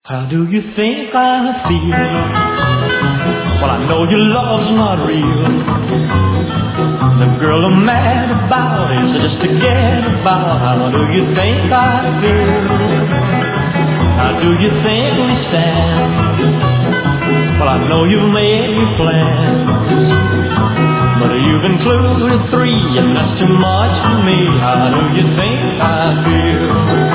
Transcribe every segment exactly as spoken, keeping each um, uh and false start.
How do you think I feel? Well, I know your love's not real. The girl I'm mad about is just to get about. How do you think I feel? How do you think we stand? Well, I know you've made your plans, but you've included three, and that's too much for me. How do you think I feel?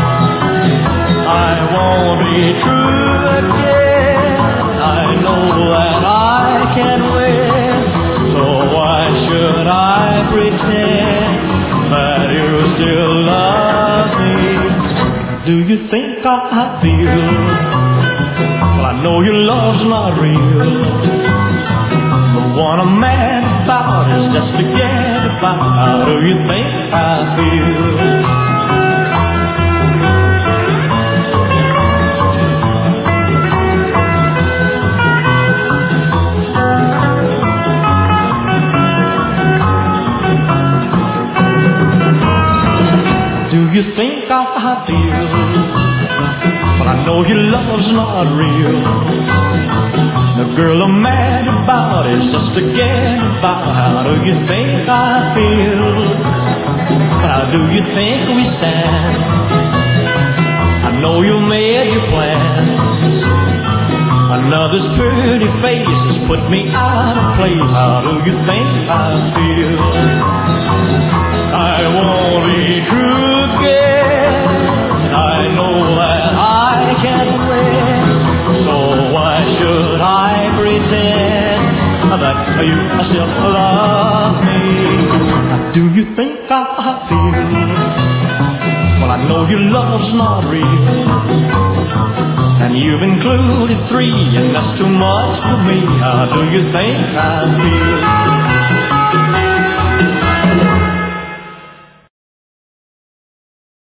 I won't be true again. I know that I can win, so why should I pretend that you still love me? Do you think I feel? Well, I know your love's not real. The one I'm mad about is just to get about. How do you think I feel? Do you think I feel? But I know your love's not real. The girl I'm mad about is just to get about. How do you think I feel? How do you think we stand? I know you made your plans. Another's pretty face has put me out of place. How do you think I feel? I won't be true again. I know that I can win, so why should I pretend that you still love me? Do you think I feel? Well, I know your love's not real, and you've included three, and that's too much for me. How do you think I feel?